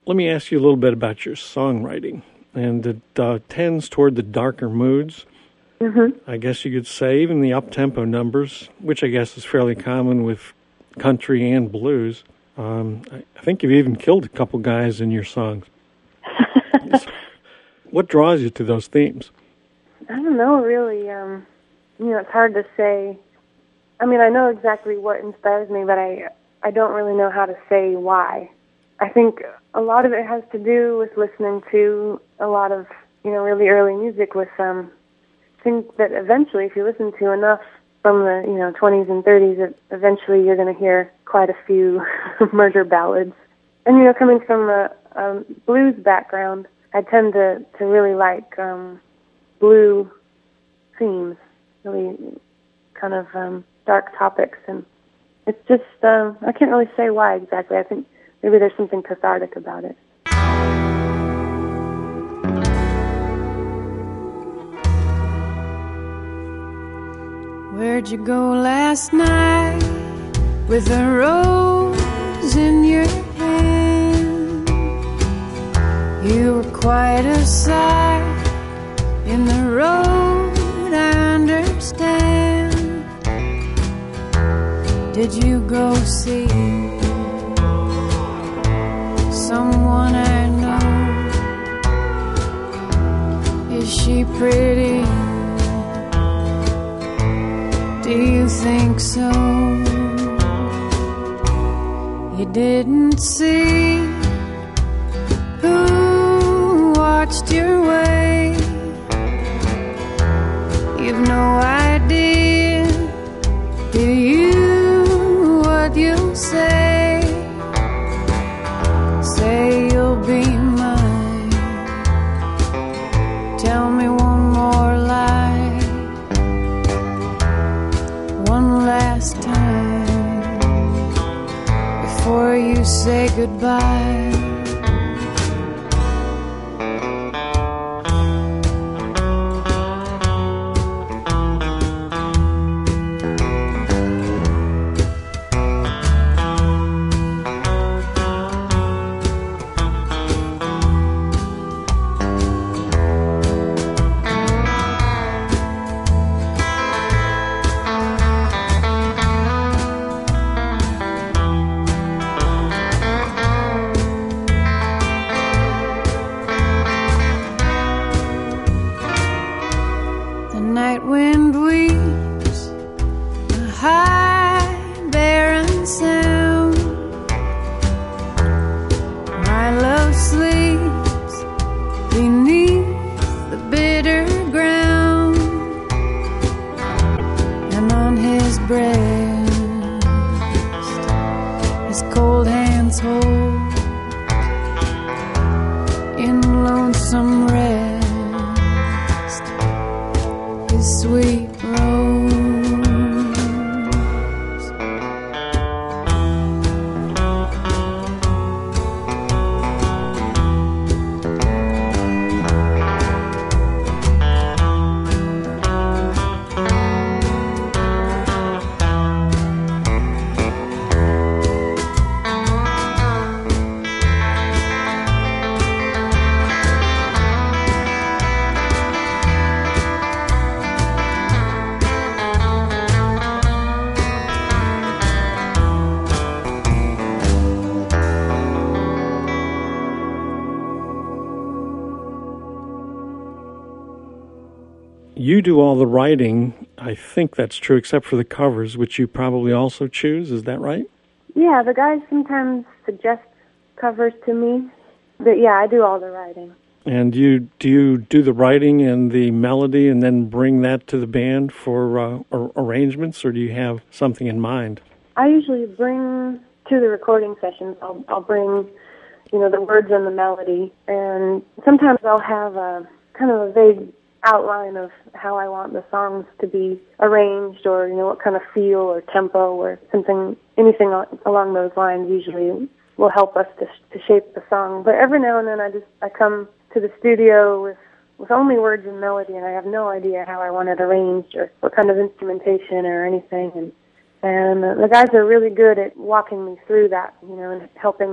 let me ask you a little bit about your songwriting. And it tends toward the darker moods. Mm-hmm. I guess you could say, even the up-tempo numbers, which I guess is fairly common with country and blues. I think you've even killed a couple guys in your songs. What draws you to those themes? I don't know, really. It's hard to say. I mean, I know exactly what inspires me, but I don't really know how to say why. I think a lot of it has to do with listening to a lot of, really early music with things that eventually, if you listen to enough from the, 20s and 30s, eventually you're going to hear quite a few murder ballads. And, coming from a blues background, I tend to really like blue themes, really kind of dark topics. And it's just, I can't really say why exactly. I think maybe there's something cathartic about it. Where'd you go last night with a rose in your hand? You were quite a sight in the road, I understand. Did you go see someone I know? Is she pretty? Do you think so? You didn't see who watched your way. You've no idea, do you, what you'll say? Say you'll be mine. Tell me one more lie, one last time before you say goodbye. You do all the writing. I think that's true, except for the covers, which you probably also choose. Is that right? Yeah, the guys sometimes suggest covers to me. But yeah, I do all the writing. And do you do the writing and the melody and then bring that to the band for arrangements, or do you have something in mind? I usually bring to the recording sessions, I'll bring, the words and the melody. And sometimes I'll have a kind of a vague outline of how I want the songs to be arranged, or what kind of feel or tempo or anything along those lines usually will help us to shape the song. But every now and then I come to the studio with only words and melody, and I have no idea how I want it arranged or what kind of instrumentation or anything. And the guys are really good at walking me through that, and helping me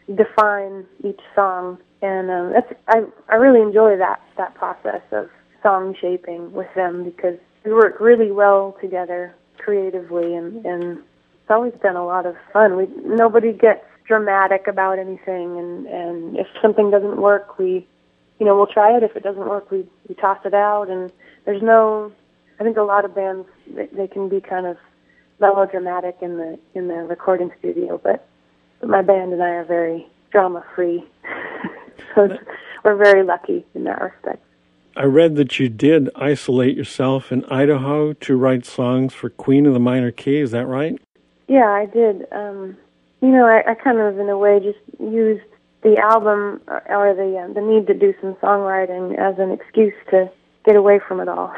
define each song, and I really enjoy that process of song shaping with them because we work really well together creatively, and it's always been a lot of fun. Nobody gets dramatic about anything, and if something doesn't work, we'll try it. If it doesn't work, we toss it out, and there's no. I think a lot of bands they can be kind of melodramatic in the recording studio, but my band and I are very drama free, so we're very lucky in that respect. I read that you did isolate yourself in Idaho to write songs for Queen of the Minor Key. Is that right? Yeah, I did. I kind of, in a way, just used the album or the need to do some songwriting as an excuse to get away from it all.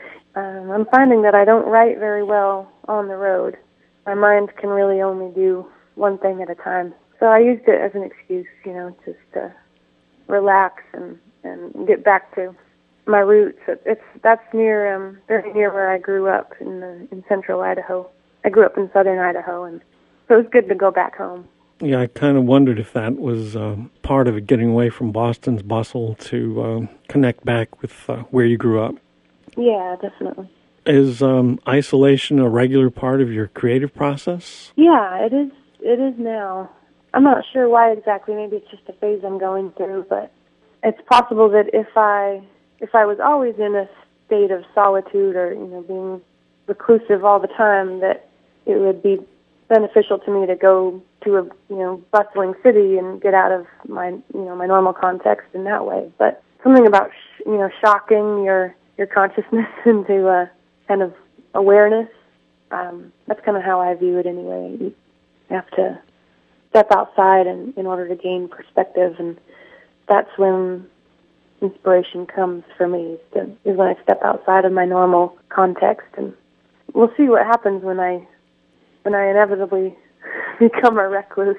I'm finding that I don't write very well on the road. My mind can really only do one thing at a time. So I used it as an excuse, just to relax and get back to my roots. That's near, very near where I grew up in central Idaho. I grew up in southern Idaho, and so it was good to go back home. Yeah, I kind of wondered if that was part of it, getting away from Boston's bustle to connect back with where you grew up. Yeah, definitely. Is isolation a regular part of your creative process? Yeah, it is. It is now. I'm not sure why exactly. Maybe it's just a phase I'm going through, but it's possible that if I was always in a state of solitude or being reclusive all the time, that it would be beneficial to me to go to a bustling city and get out of my my normal context in that way. But something about shocking your consciousness into a kind of awareness. That's kind of how I view it anyway. You have to step outside in order to gain perspective, and that's when inspiration comes for me, is when I step outside of my normal context. And we'll see what happens when I inevitably become a recluse.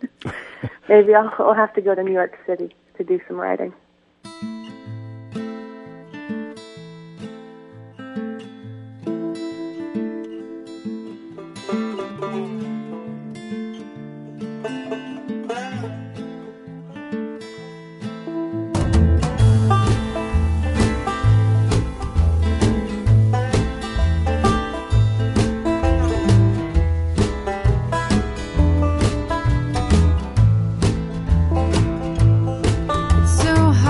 Maybe I'll have to go to New York City to do some writing. So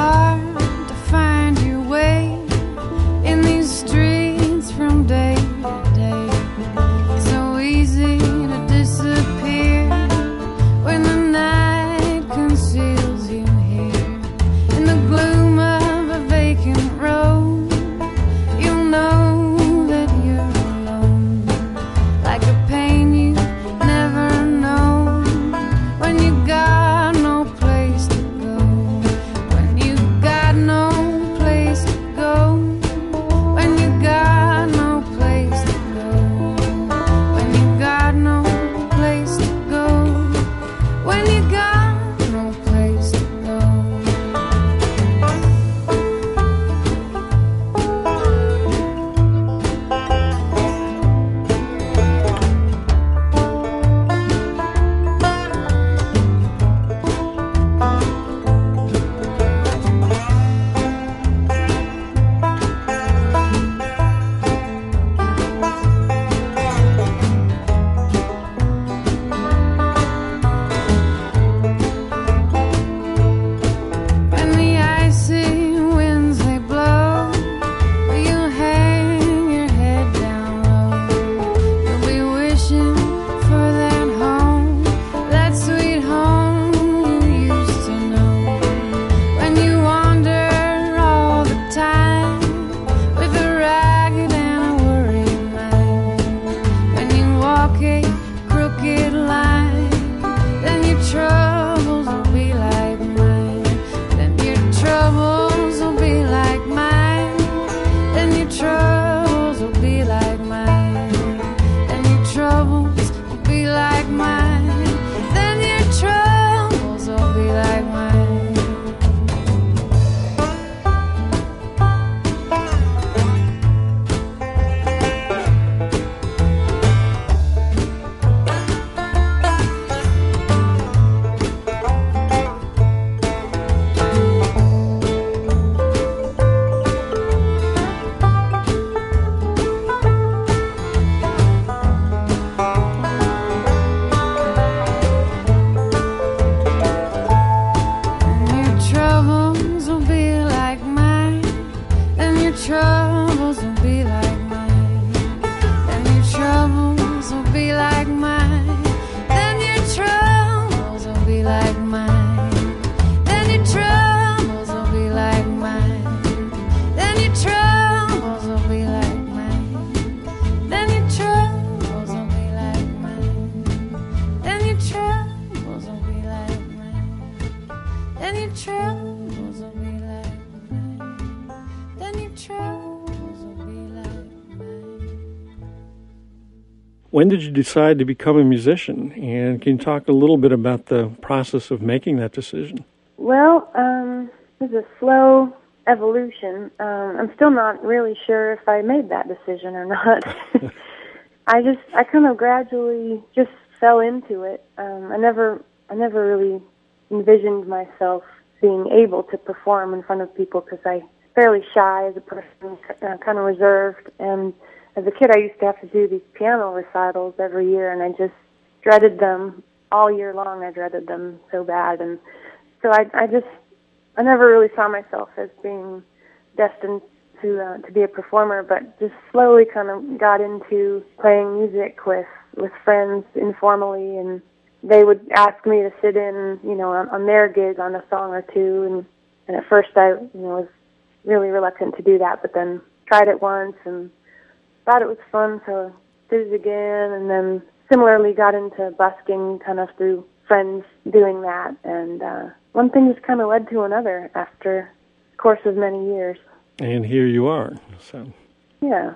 then your troubles will be like mine. Then your troubles will be like mine. When did you decide to become a musician? And can you talk a little bit about the process of making that decision? Well, it was a slow evolution. I'm still not really sure if I made that decision or not. I kind of gradually just fell into it. I never really envisioned myself being able to perform in front of people because I'm fairly shy as a person, kind of reserved. And as a kid, I used to have to do these piano recitals every year, and I just dreaded them all year long. I dreaded them so bad, and so I never really saw myself as being destined to be a performer, but just slowly kind of got into playing music with friends informally, and they would ask me to sit in, on their gig on a song or two, and at first I, was really reluctant to do that, but then tried it once and thought it was fun, so did it again, and then similarly got into busking kind of through friends doing that, and one thing just kind of led to another after the course of many years. And here you are. So yeah.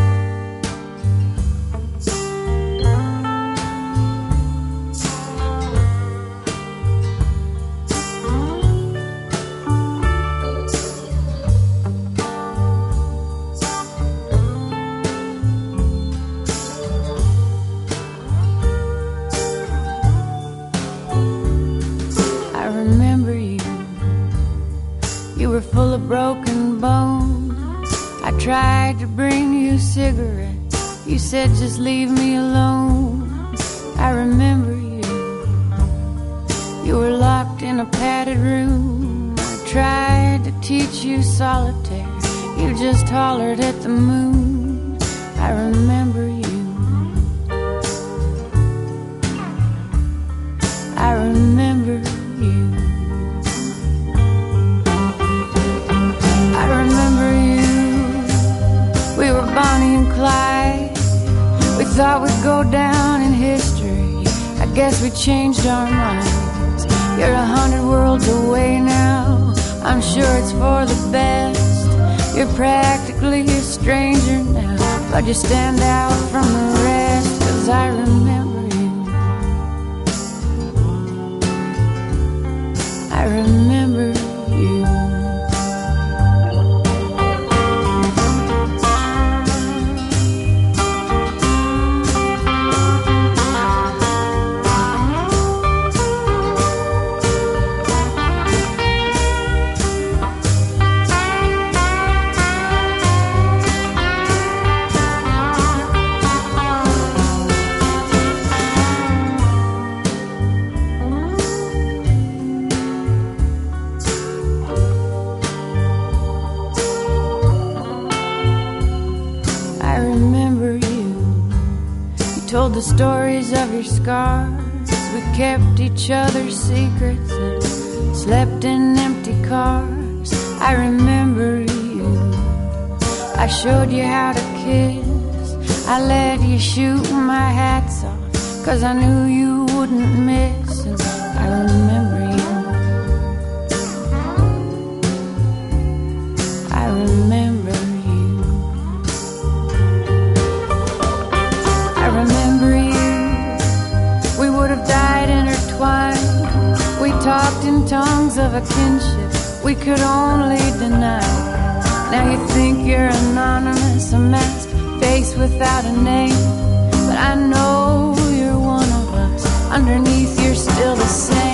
I remember you. You were full of broken bones. I tried to bring you cigarettes. You said just leave me alone. I remember you. You were locked in a padded room. I tried to teach you solitaire. You just hollered at the moon. I remember you. I remember you. I remember you. We were Bonnie and Clyde. We thought we'd go down in history. I guess we changed our minds. You're 100 worlds away now. I'm sure it's for the best. You're practically a stranger now, but you stand out from the rest. 'Cause I remember you. I remember you. Told the stories of your scars. We kept each other's secrets and slept in empty cars. I remember you. I showed you how to kiss. I let you shoot my hats off, 'cause I knew you wouldn't miss. And I remember you. I remember you. I remember you. We would have died intertwined. We talked in tongues of a kinship we could only deny. Now you think you're anonymous, a masked face without a name, but I know you're one of us. Underneath you're still the same.